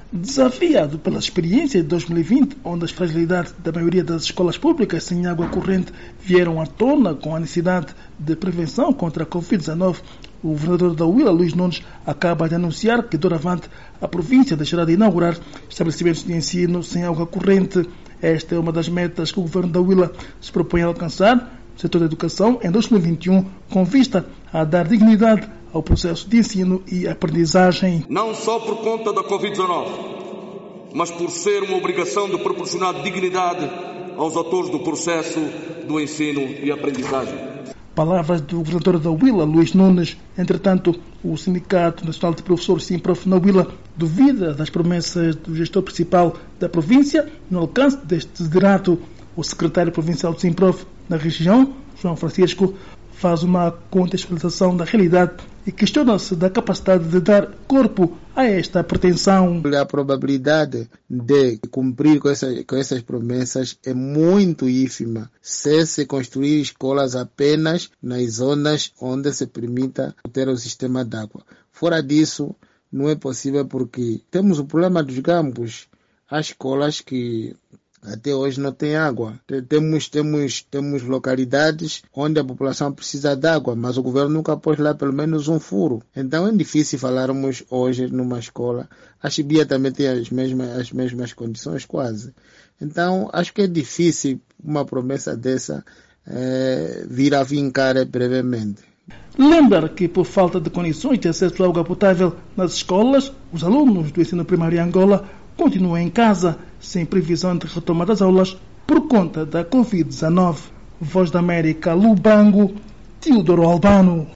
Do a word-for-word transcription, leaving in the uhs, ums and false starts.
Desafiado pela experiência de dois mil e vinte, onde as fragilidades da maioria das escolas públicas sem água corrente vieram à tona com a necessidade de prevenção contra a covid dezenove, o governador da Huila, Luís Nunes, acaba de anunciar que, doravante, a província deixará de inaugurar estabelecimentos de ensino sem água corrente. Esta é uma das metas que o governo da Huila se propõe a alcançar no setor da educação em dois mil e vinte e um, com vista a dar dignidade ao processo de ensino e aprendizagem. Não só por conta da covid dezenove, mas por ser uma obrigação de proporcionar dignidade aos atores do processo do ensino e aprendizagem. Palavras do governador da Huila, Luís Nunes. Entretanto, o Sindicato Nacional de Professores Simprof na Huila duvida das promessas do gestor principal da província no alcance deste desiderato. O secretário provincial do Simprof na região, João Francisco, faz uma contextualização da realidade e questiona-se da capacidade de dar corpo a esta pretensão. A probabilidade de cumprir com, essa, com essas promessas é muito ínfima se se construir escolas apenas nas zonas onde se permita ter o sistema de água. Fora disso, não é possível porque temos o problema dos campos. Há escolas que até hoje não tem água. Temos, temos, temos localidades onde a população precisa de água, mas o governo nunca pôs lá pelo menos um furo. Então é difícil falarmos hoje numa escola. A Chibia também tem as mesmas, as mesmas condições quase. Então acho que é difícil uma promessa dessa é, vir a vincar brevemente. Lembrar que, por falta de condições de acesso à água potável nas escolas, os alunos do ensino primário em Angola continuam em casa, sem previsão de retomar das aulas por conta da covid dezenove. Voz da América, Lubango, Teodoro Albano.